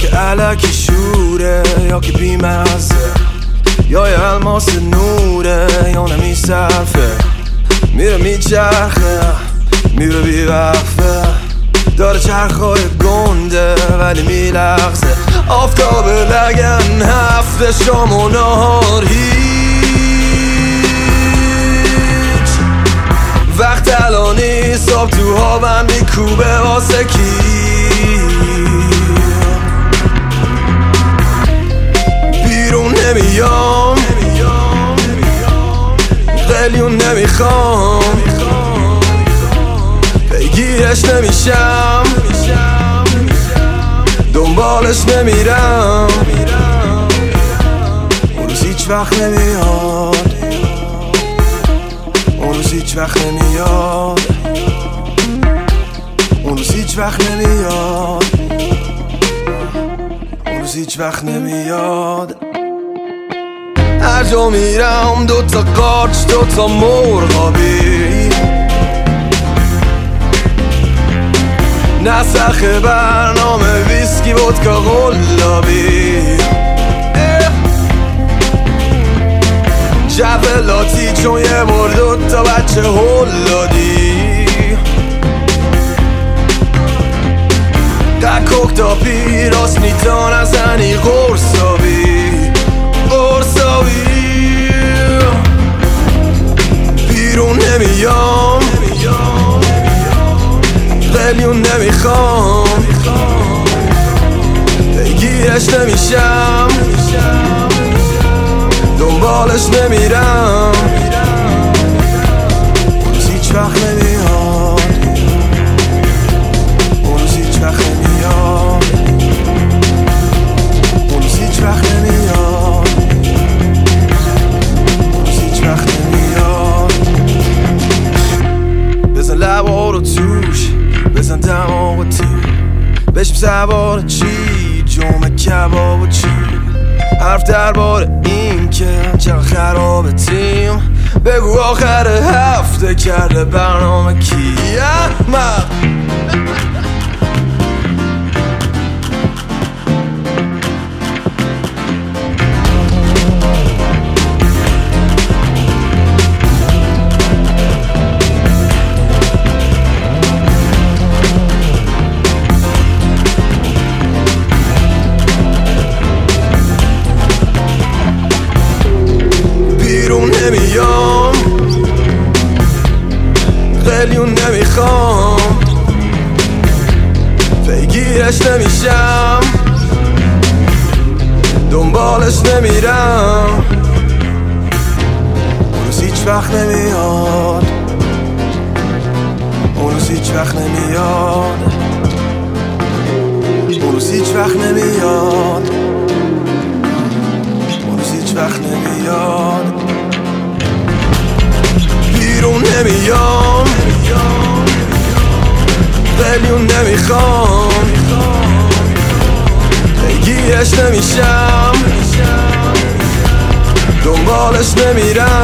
که علکی شوره یا که بیمزه، یا یه الماس نوره یا نمیصرفه، میره میچرخه میره بیوقفه، داره چرخای گنده ولی میلغزه. آفتاب لگن هفته شام و نهار هیچ، وقت الانی صبح تو هاون میکوبه واسه کی؟ بیرون نمیام قلیون نمیخوام، پیگیرش نمیشم دنبالش نمیرم، اون روز هیچ وقت نمیاد، اون روز هیچ وقت نمیاد، اون روز هیچ وقت نمیاد، اون روز هیچ وقت نمیاد. هر جا میرم دوتا قارچ دوتا مرغابی، نسخ برنامه ویسکی ودکا قلابی، جولاتی چون یه بار دوتا بچه هل دادی، قکوک تا پیراس نیتان ازنی قرصابی قرصابی. بیرون نمیام قلیون نمیخوام، پیگیرش نمیشم دنبالش نمیرم، اون روز هیچ وقت نمیاد، اون روز هیچ وقت نمیاد، اون روز هیچ وقت نمیاد، اون روز هیچ وقت نمیاد. بزن لبا رو توش بزن دماغ و تیر، بشم سوار چی جمعه کباب و چی، حرف درباره این که چقدر خرابه تیم، بگو آخر هفته کرده برنامه کی؟ احمق نمیام قلیون نمیخوام، پیگیرش نمیشم دنبالش نمیرم، اون روز هیچ وقت نمیاد، اون روز هیچ وقت نمیاد، اون روز هیچ وقت نمیاد، اون روز هیچ وقت نمیاد. بیرون نمیام قلیون نمیخوام، پیگیرش نمیشم دنبالش نمیرم،